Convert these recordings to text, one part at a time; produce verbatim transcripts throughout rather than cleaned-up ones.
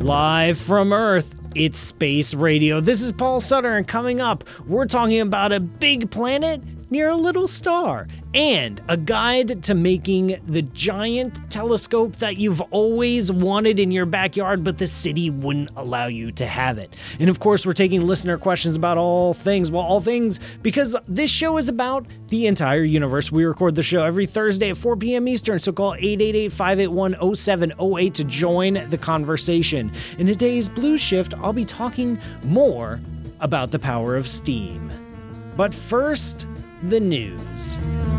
Live from Earth, it's Space Radio. This is Paul Sutter, and coming up, we're talking about a big planet near a little star, and a guide to making the giant telescope that you've always wanted in your backyard, but the city wouldn't allow you to have it. And of course, we're taking listener questions about all things, well, all things, because this show is about the entire universe. We record the show every Thursday at four p.m. Eastern, so call eight eight eight, five eight one, oh seven oh eight to join the conversation. In today's Blue Shift, I'll be talking more about the power of steam. But first, the news.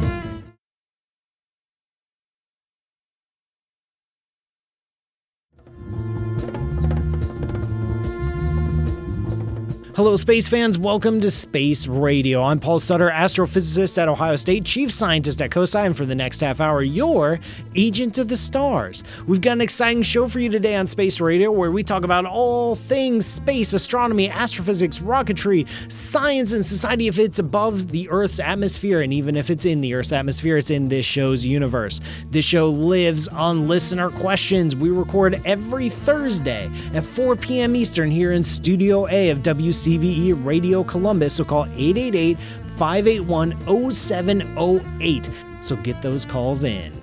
Hello, space fans. Welcome to Space Radio. I'm Paul Sutter, astrophysicist at Ohio State, chief scientist at COSI, and for the next half hour, your agent of the stars. We've got an exciting show for you today on Space Radio, where we talk about all things space, astronomy, astrophysics, rocketry, science, and society if it's above the Earth's atmosphere, and even if it's in the Earth's atmosphere, it's in this show's universe. This show lives on listener questions. We record every Thursday at four p.m. Eastern here in Studio A of W C B E Radio Columbus, so call eight eight eight, five eight one, oh seven oh eight. So get those calls in.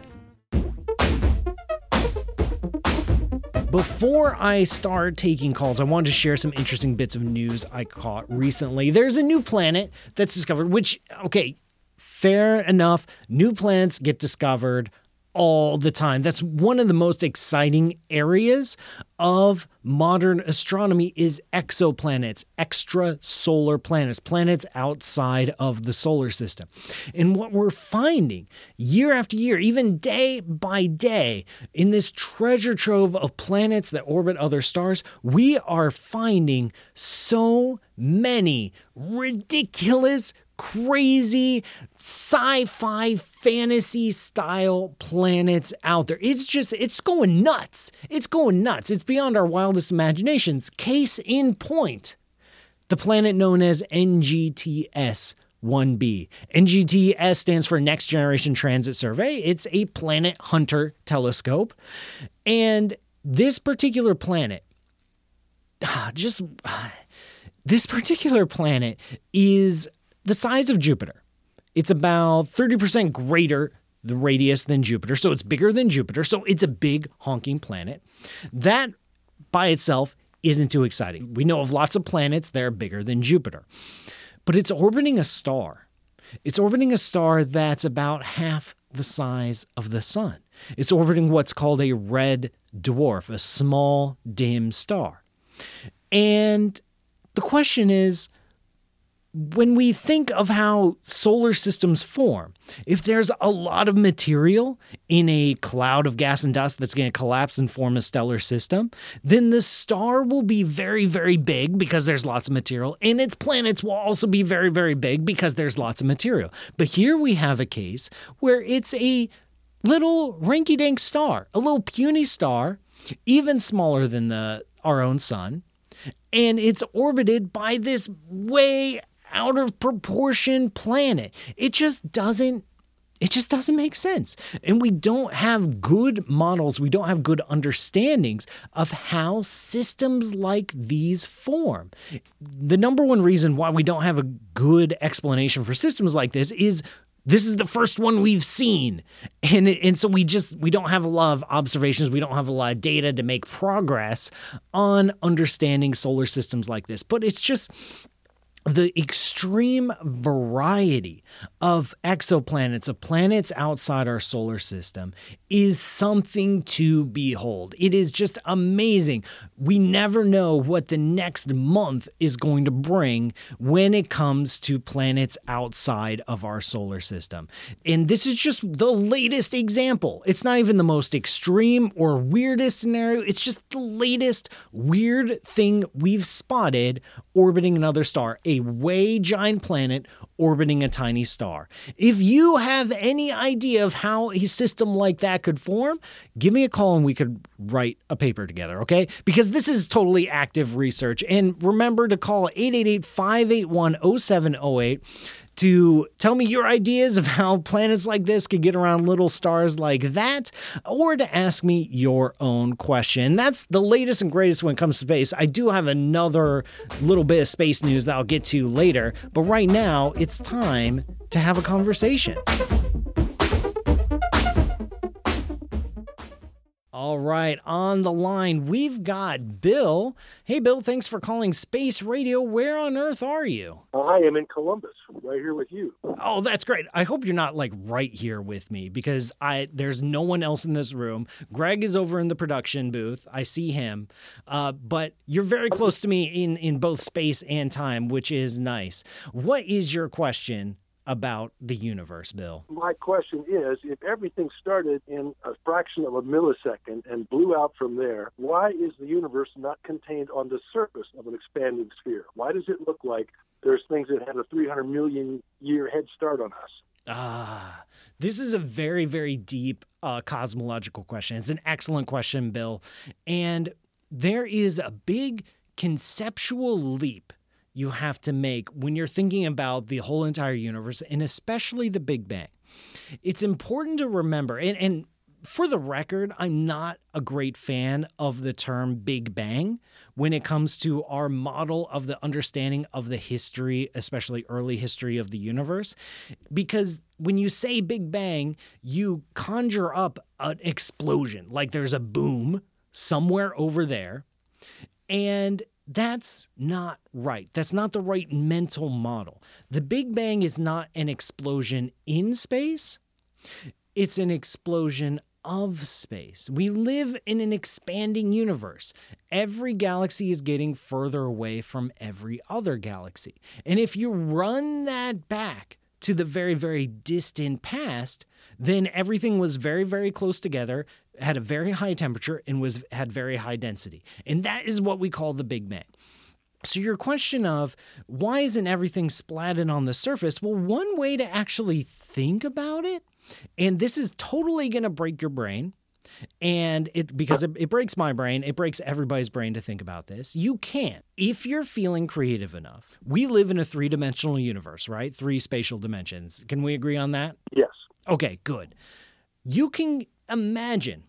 Before I start taking calls, I wanted to share some interesting bits of news I caught recently. There's a new planet that's discovered, which, okay, fair enough. New planets get discovered all the time. That's one of the most exciting areas of modern astronomy is exoplanets, extrasolar planets, planets outside of the solar system. And what we're finding year after year, even day by day, in this treasure trove of planets that orbit other stars, we are finding so many ridiculous, crazy sci-fi fantasy style planets out there. It's just, it's going nuts. It's going nuts. It's beyond our wildest imaginations. Case in point, the planet known as N G T S one b. N G T S stands for Next Generation Transit Survey. It's a planet hunter telescope. And this particular planet, just, this particular planet is the size of Jupiter. It's about thirty percent greater the radius than Jupiter, so it's bigger than Jupiter, so it's a big honking planet. That by itself isn't too exciting. We know of lots of planets that are bigger than Jupiter, but it's orbiting a star. It's orbiting a star that's about half the size of the sun. It's orbiting what's called a red dwarf, a small dim star. And the question is, when we think of how solar systems form, if there's a lot of material in a cloud of gas and dust that's going to collapse and form a stellar system, then the star will be very, very big because there's lots of material, and its planets will also be very, very big because there's lots of material. But here we have a case where it's a little rinky-dink star, a little puny star, even smaller than the our own sun, and it's orbited by this way out of proportion planet. It just doesn't, it just doesn't make sense. And we don't have good models, we don't have good understandings of how systems like these form. The number one reason why we don't have a good explanation for systems like this is this is the first one we've seen. And, and so we just, we don't have a lot of observations. We don't have a lot of data to make progress on understanding solar systems like this. But it's just, the extreme variety of exoplanets, of planets outside our solar system, is something to behold. It is just amazing. We never know what the next month is going to bring when it comes to planets outside of our solar system. And this is just the latest example. It's not even the most extreme or weirdest scenario. It's just the latest weird thing we've spotted orbiting another star, a way giant planet orbiting a tiny star. If you have any idea of how a system like that could form, give me a call and we could write a paper together, okay? Because this is totally active research. And remember to call eight eight eight, five eight one, oh seven oh eight to tell me your ideas of how planets like this could get around little stars like that, or to ask me your own question. That's the latest and greatest when it comes to space. I do have another little bit of space news that I'll get to later, but right now it's time to have a conversation. All right, on the line, we've got Bill. Hey, Bill, thanks for calling Space Radio. Where on earth are you? I am in Columbus, right here with you. Oh, that's great. I hope you're not like right here with me because I there's no one else in this room. Greg is over in the production booth. I see him. Uh, but you're very close to me in, in both space and time, which is nice. What is your question about the universe, Bill? My question is, if everything started in a fraction of a millisecond and blew out from there, why is the universe not contained on the surface of an expanding sphere? Why does it look like there's things that have a three hundred million year head start on us? Ah, this is a very, very deep uh, cosmological question. It's an excellent question, Bill. And there is a big conceptual leap you have to make when you're thinking about the whole entire universe, and especially the Big Bang. It's important to remember, and, and for the record, I'm not a great fan of the term Big Bang when it comes to our model of the understanding of the history, especially early history of the universe, because when you say Big Bang, you conjure up an explosion, like there's a boom somewhere over there, and that's not right. That's not the right mental model. The Big Bang is not an explosion in space. It's an explosion of space. We live in an expanding universe. Every galaxy is getting further away from every other galaxy. And if you run that back to the very, very distant past, then everything was very, very close together, had a very high temperature, and was had very high density. And that is what we call the Big Bang. So your question of why isn't everything splatted on the surface? Well, one way to actually think about it, and this is totally going to break your brain, and it because it, it breaks my brain, it breaks everybody's brain to think about this. You can, if you're feeling creative enough. We live in a three-dimensional universe, right? Three spatial dimensions. Can we agree on that? Yes. Okay, good. You can imagine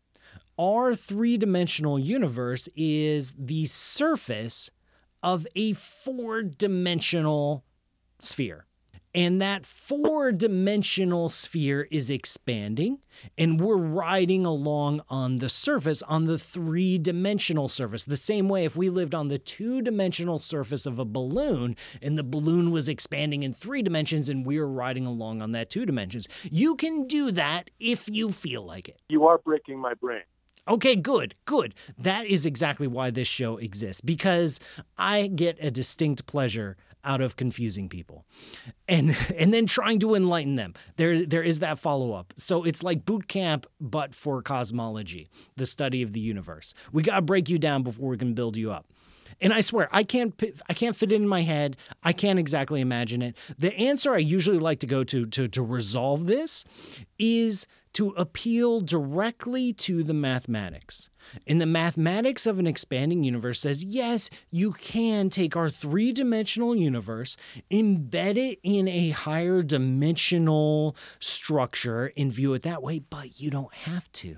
our three-dimensional universe is the surface of a four-dimensional sphere. And that four-dimensional sphere is expanding, and we're riding along on the surface, on the three-dimensional surface. The same way if we lived on the two-dimensional surface of a balloon, and the balloon was expanding in three dimensions, and we were riding along on that two dimensions. You can do that if you feel like it. You are breaking my brain. Okay, good, good. That is exactly why this show exists, because I get a distinct pleasure out of confusing people and and then trying to enlighten them. There there is that follow-up. So it's like boot camp, but for cosmology, the study of the universe. We got to break you down before we can build you up. And I swear, I can't I can't fit it in my head. I can't exactly imagine it. The answer I usually like to go to to, to resolve this is to appeal directly to the mathematics. And the mathematics of an expanding universe says, yes, you can take our three-dimensional universe, embed it in a higher dimensional structure, and view it that way, but you don't have to.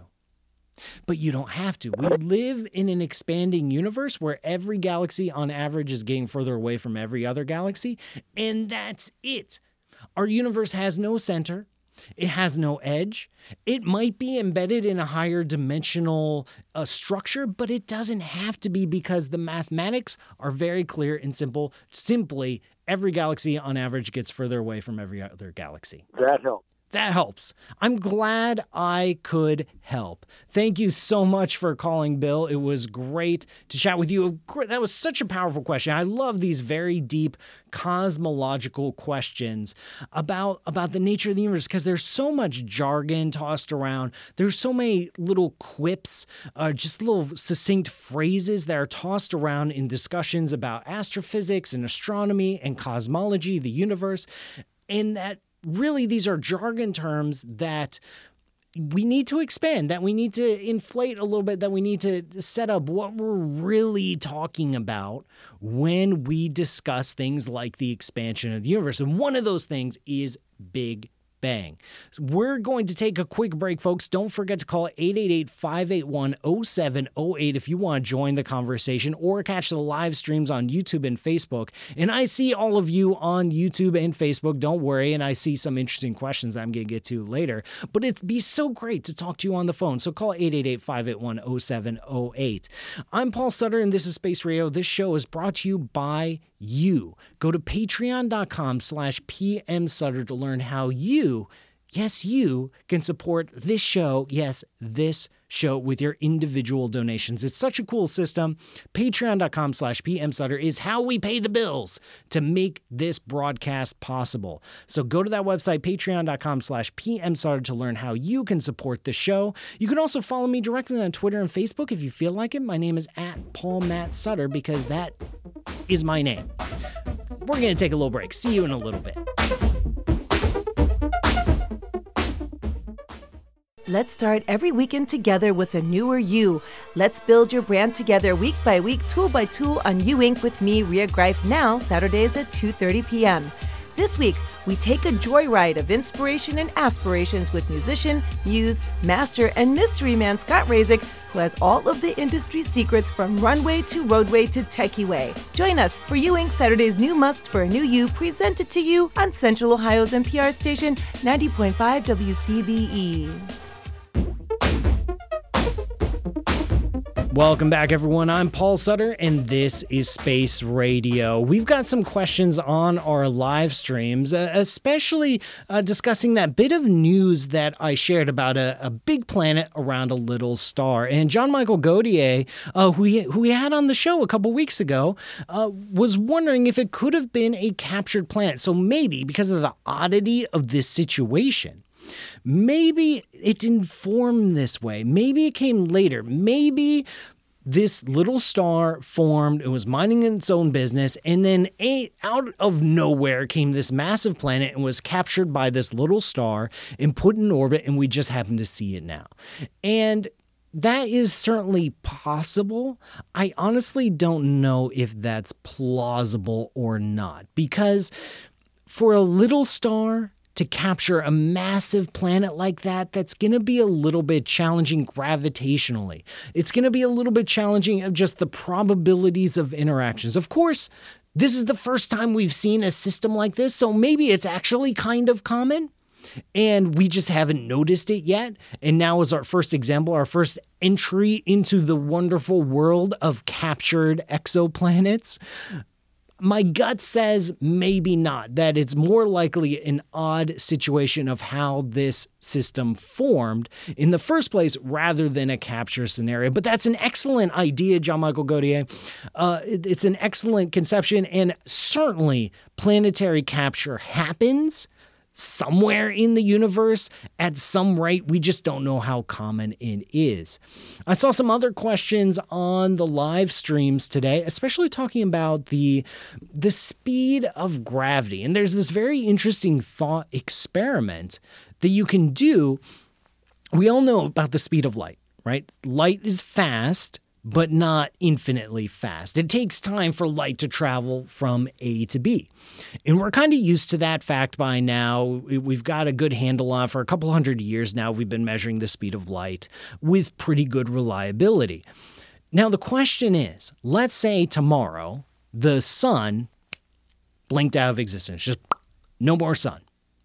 But you don't have to. We live in an expanding universe where every galaxy on average is getting further away from every other galaxy, and that's it. Our universe has no center. It has no edge. It might be embedded in a higher dimensional uh, structure, but it doesn't have to be because the mathematics are very clear and simple. Simply, every galaxy on average gets further away from every other galaxy. That helps. That helps. I'm glad I could help. Thank you so much for calling, Bill. It was great to chat with you. That was such a powerful question. I love these very deep cosmological questions about, about the nature of the universe because there's so much jargon tossed around. There's so many little quips, uh, just little succinct phrases that are tossed around in discussions about astrophysics and astronomy and cosmology, the universe, and that really, these are jargon terms that we need to expand, that we need to inflate a little bit, that we need to set up what we're really talking about when we discuss things like the expansion of the universe. And one of those things is Big Bang. We're going to take a quick break, folks. Don't forget to call eight eight eight, five eight one, zero seven zero eight if you want to join the conversation or catch the live streams on YouTube and Facebook. And I see all of you on YouTube and Facebook. Don't worry. And I see some interesting questions that I'm going to get to later. But it'd be so great to talk to you on the phone. So call eight eight eight, five eight one, zero seven zero eight. I'm Paul Sutter, and this is Space Radio. This show is brought to you by you. Go to patreon.com slash PM Sutter to learn how you, yes, you can support this show, yes, this show with your individual donations. It's such a cool system. Patreon.com slash PM Sutter is how we pay the bills to make this broadcast possible. So go to that website, patreon.com slash PM Sutter, to learn how you can support the show. You can also follow me directly on Twitter and Facebook if you feel like it. My name is at Paul Matt Sutter because that is my name. We're going to take a little break. See you in a little bit. Let's start every weekend together with a newer you. Let's build your brand together week by week, tool by tool on You Inc with me, Rhea Greif, now Saturdays at two thirty p.m. This week, we take a joyride of inspiration and aspirations with musician, muse, master, and mystery man Scott Razik, who has all of the industry secrets from runway to roadway to techie way. Join us for You Inc Saturday's New Must for a New You, presented to you on Central Ohio's N P R station, ninety point five W C B E. Welcome back, everyone. I'm Paul Sutter, and this is Space Radio. We've got some questions on our live streams, uh, especially uh, discussing that bit of news that I shared about a, a big planet around a little star. And John Michael Gaudier, uh, who, we, who we had on the show a couple weeks ago, uh, was wondering if it could have been a captured planet. So maybe, because of the oddity of this situation, maybe it didn't form this way. Maybe it came later. Maybe this little star formed and was minding its own business, and then out of nowhere came this massive planet and was captured by this little star and put in orbit, and we just happen to see it now. And that is certainly possible. I honestly don't know if that's plausible or not, because for a little star to capture a massive planet like that, that's going to be a little bit challenging gravitationally. It's going to be a little bit challenging of just the probabilities of interactions. Of course, this is the first time we've seen a system like this, so maybe it's actually kind of common, and we just haven't noticed it yet. And now is our first example, our first entry into the wonderful world of captured exoplanets. My gut says maybe not, that it's more likely an odd situation of how this system formed in the first place rather than a capture scenario. But that's an excellent idea, John Michael Gaudier. Uh, it, it's an excellent conception, and certainly planetary capture happens somewhere in the universe at some rate. We just don't know how common it is. I saw some other questions on the live streams today, especially talking about the, the speed of gravity. And there's this very interesting thought experiment that you can do. We all know about the speed of light, right? Light is fast, but not infinitely fast. It takes time for light to travel from A to B. And we're kind of used to that fact by now. We've got a good handle on it. For a couple hundred years now, we've been measuring the speed of light with pretty good reliability. Now, the question is, let's say tomorrow the sun blinked out of existence, just no more sun.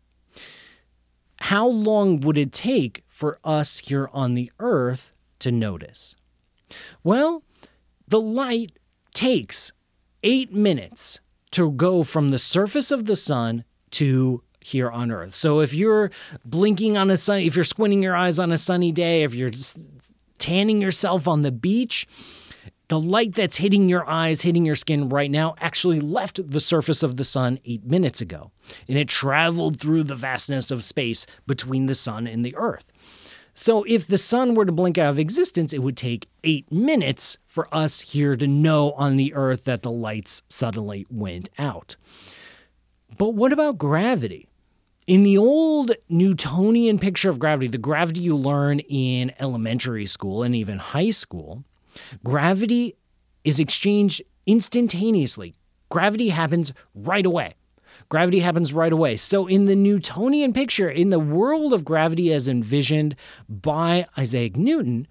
How long would it take for us here on the Earth to notice? Well, the light takes eight minutes to go from the surface of the sun to here on Earth. So if you're blinking on a sun, if you're squinting your eyes on a sunny day, if you're tanning yourself on the beach, the light that's hitting your eyes, hitting your skin right now actually left the surface of the sun eight minutes ago. And it traveled through the vastness of space between the sun and the Earth. So if the sun were to blink out of existence, it would take eight minutes for us here to know on the Earth that the lights suddenly went out. But what about gravity? In the old Newtonian picture of gravity, the gravity you learn in elementary school and even high school, gravity is exchanged instantaneously. Gravity happens right away. Gravity happens right away. So in the Newtonian picture, in the world of gravity as envisioned by Isaac Newton,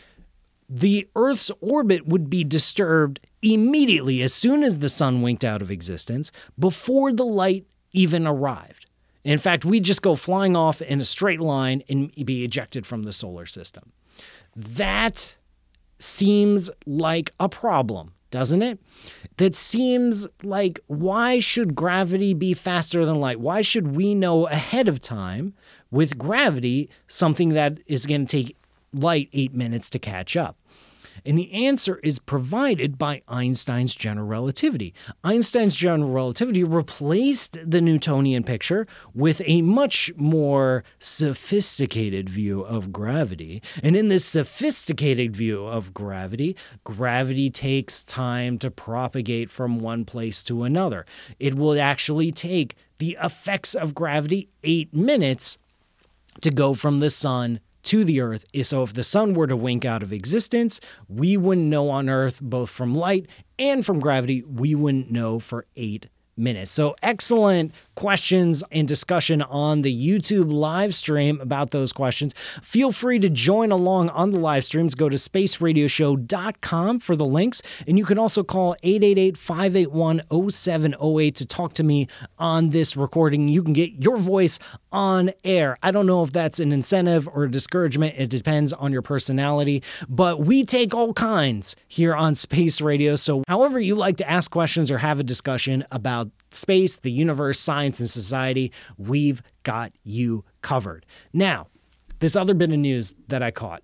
the Earth's orbit would be disturbed immediately as soon as the sun winked out of existence, before the light even arrived. In fact, we'd just go flying off in a straight line and be ejected from the solar system. That seems like a problem, doesn't it? That seems like, why should gravity be faster than light? Why should we know ahead of time with gravity something that is going to take light eight minutes to catch up? And the answer is provided by Einstein's general relativity. Einstein's general relativity replaced the Newtonian picture with a much more sophisticated view of gravity. And in this sophisticated view of gravity, gravity takes time to propagate from one place to another. It will actually take the effects of gravity eight minutes to go from the sun to the Earth. So if the sun were to wink out of existence, we wouldn't know on Earth, both from light and from gravity, we wouldn't know for eight minutes. So excellent questions and discussion on the YouTube live stream about those questions. Feel free to join along on the live streams. Go to space radio show dot com for the links. And you can also call eight eight eight, five eight one, zero seven zero eight to talk to me on this recording. You can get your voice on air. I don't know if that's an incentive or a discouragement. It depends on your personality, but we take all kinds here on Space Radio. So however you like to ask questions or have a discussion about space, the universe, science, and society, we've got you covered. Now, this other bit of news that I caught.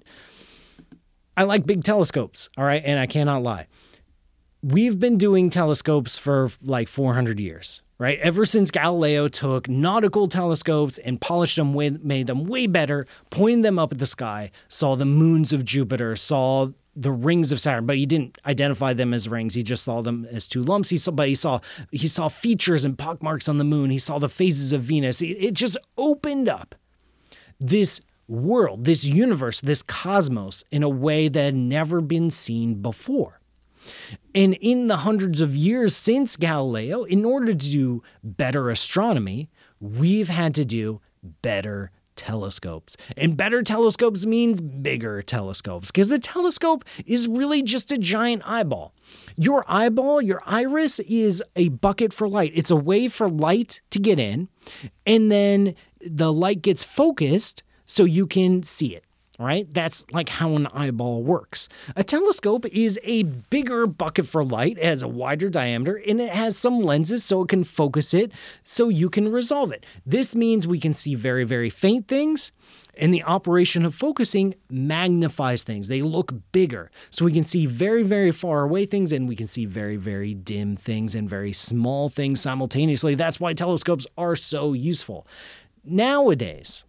I like big telescopes, all right? And I cannot lie. We've been doing telescopes for like four hundred years, right? Ever since Galileo took nautical telescopes and polished them, way, made them way better, pointed them up at the sky, saw the moons of Jupiter, saw the rings of Saturn, but he didn't identify them as rings. He just saw them as two lumps. He saw, but he saw he saw features and pockmarks on the moon. He saw the phases of Venus. It, it just opened up this world, this universe, this cosmos in a way that had never been seen before. And in the hundreds of years since Galileo, in order to do better astronomy, we've had to do better telescopes. And better telescopes means bigger telescopes, because the telescope is really just a giant eyeball. Your eyeball, your iris, is a bucket for light. It's a way for light to get in, and then the light gets focused so you can see it. Right? That's like how an eyeball works. A telescope is a bigger bucket for light. It has a wider diameter, and it has some lenses so it can focus it so you can resolve it. This means we can see very, very faint things, and the operation of focusing magnifies things. They look bigger. So we can see very, very far away things, and we can see very, very dim things and very small things simultaneously. That's why telescopes are so useful. Nowadays,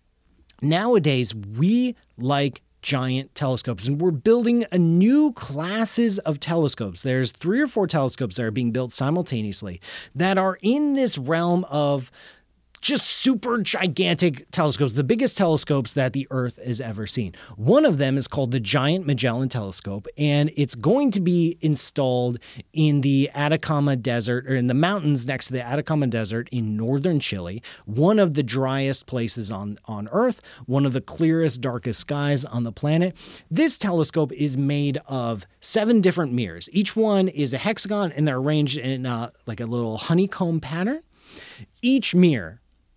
Nowadays, we like giant telescopes, and we're building a new classes of telescopes. There's three or four telescopes that are being built simultaneously that are in this realm of just super gigantic telescopes, the biggest telescopes that the Earth has ever seen. One of them is called the Giant Magellan Telescope, and it's going to be installed in the Atacama Desert, or in the mountains next to the Atacama Desert in northern Chile, one of the driest places on, on Earth, one of the clearest, darkest skies on the planet. This telescope is made of seven different mirrors. Each one is a hexagon, and they're arranged in uh, like a little honeycomb pattern. Each mirror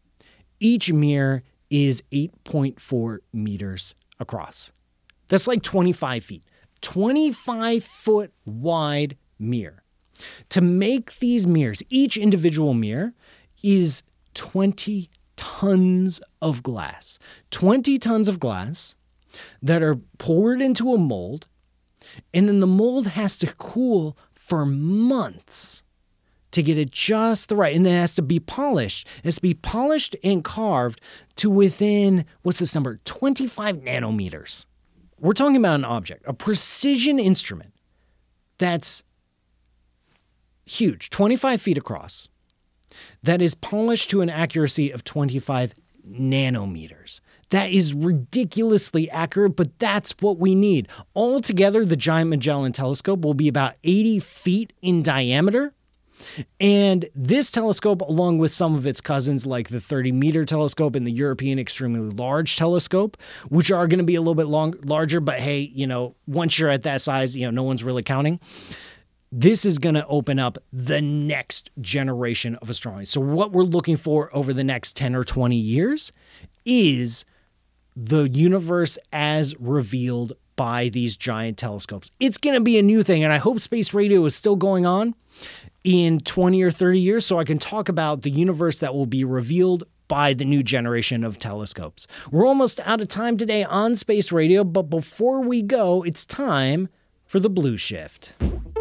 Each mirror is eight point four meters across. That's like twenty-five feet. twenty-five foot wide mirror. To make these mirrors, each individual mirror is twenty tons of glass. twenty tons of glass that are poured into a mold, and then the mold has to cool for months to get it just the right. And then it has to be polished. It has to be polished and carved to within, what's this number? twenty-five nanometers. We're talking about an object, a precision instrument that's huge, twenty-five feet across, that is polished to an accuracy of twenty-five nanometers. That is ridiculously accurate, but that's what we need. Altogether, the Giant Magellan Telescope will be about eighty feet in diameter. And this telescope, along with some of its cousins like the thirty meter telescope and the European Extremely Large Telescope, which are going to be a little bit long, larger, but hey, you know, once you're at that size, you know, no one's really counting. This is going to open up the next generation of astronomy. So what we're looking for over the next ten or twenty years is the universe as revealed by these giant telescopes. It's going to be a new thing, and I hope space radio is still going on in twenty or thirty years so I can talk about the universe that will be revealed by the new generation of telescopes. We're almost out of time today on Space Radio, but before we go, it's time for the Blue Shift.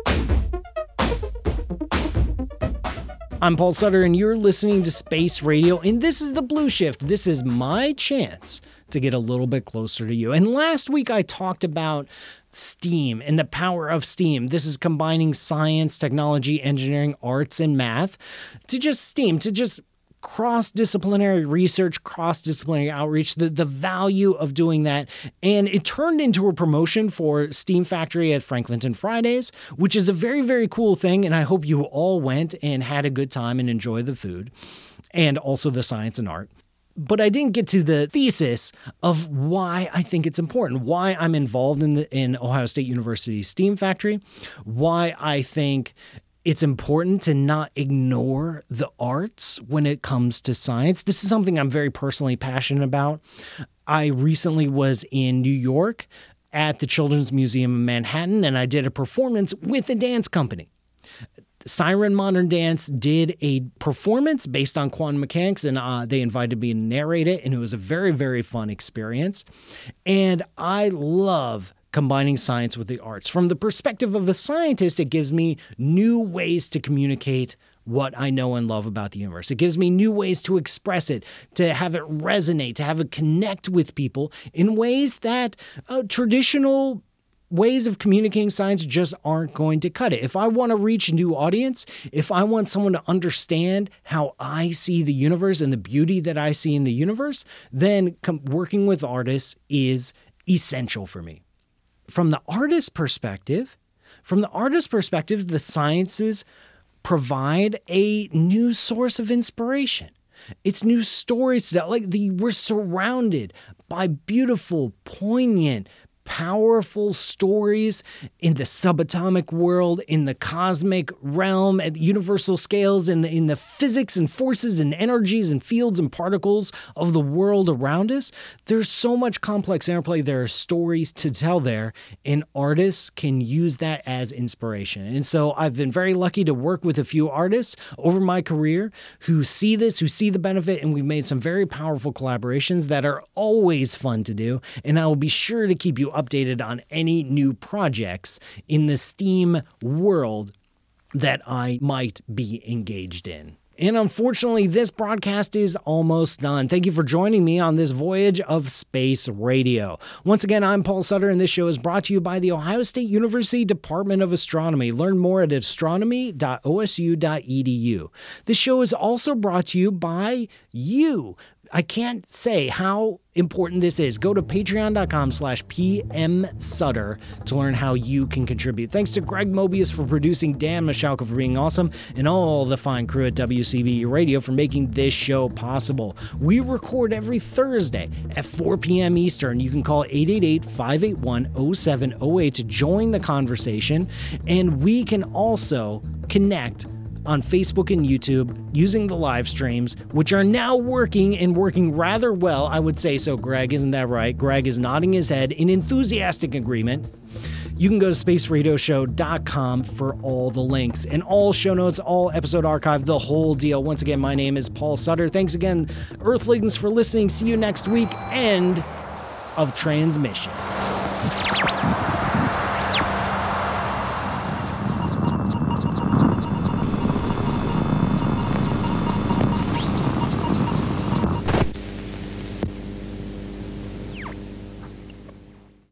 I'm Paul Sutter, and you're listening to Space Radio, and this is the Blue Shift. This is my chance to get a little bit closer to you. And last week I talked about STEAM and the power of STEAM. This is combining science, technology, engineering, arts, and math to just STEAM, to just cross-disciplinary research, cross-disciplinary outreach, the, the value of doing that. And it turned into a promotion for STEAM Factory at Franklinton Fridays, which is a very, very cool thing. And I hope you all went and had a good time and enjoyed the food and also the science and art. But I didn't get to the thesis of why I think it's important, why I'm involved in the in Ohio State University's STEAM Factory, why I think it's important to not ignore the arts when it comes to science. This is something I'm very personally passionate about. I recently was in New York at the Children's Museum in Manhattan, and I did a performance with a dance company. Siren Modern Dance did a performance based on quantum mechanics, and uh, they invited me to narrate it, and it was a very, very fun experience. And I love combining science with the arts. From the perspective of a scientist, it gives me new ways to communicate what I know and love about the universe. It gives me new ways to express it, to have it resonate, to have it connect with people in ways that uh, traditional ways of communicating science just aren't going to cut it. If I want to reach a new audience, if I want someone to understand how I see the universe and the beauty that I see in the universe, then com- working with artists is essential for me. From the artist's perspective, from the artist's perspective, the sciences provide a new source of inspiration. It's new stories that, like, the, we're surrounded by beautiful, poignant, powerful stories in the subatomic world, in the cosmic realm, at universal scales, in the in the physics and forces and energies and fields and particles of the world around us. There's so much complex interplay. There are stories to tell there, and artists can use that as inspiration. And so I've been very lucky to work with a few artists over my career who see this, who see the benefit, and we've made some very powerful collaborations that are always fun to do. And I will be sure to keep you updated on any new projects in the STEAM world that I might be engaged in. And unfortunately, this broadcast is almost done. Thank you for joining me on this voyage of Space Radio. Once again, I'm Paul Sutter, and this show is brought to you by the Ohio State University Department of Astronomy. Learn more at astronomy dot o s u dot e d u. This show is also brought to you by you. I can't say how important this is. Go to patreon.com slash pmsutter to learn how you can contribute. Thanks to Greg Mobius for producing, Dan Michalka for being awesome, and all the fine crew at W C B E Radio for making this show possible. We record every Thursday at four p.m. Eastern. You can call eight eight eight, five eight one, oh seven oh eight to join the conversation, and we can also connect on Facebook and YouTube using the live streams, which are now working and working rather well. I would say so, Greg. Isn't that right? Greg is nodding his head in enthusiastic agreement. You can go to space radio show dot com for all the links and all show notes, all episode archive, the whole deal. Once again, my name is Paul Sutter. Thanks again, Earthlings, for listening. See you next week. End of transmission.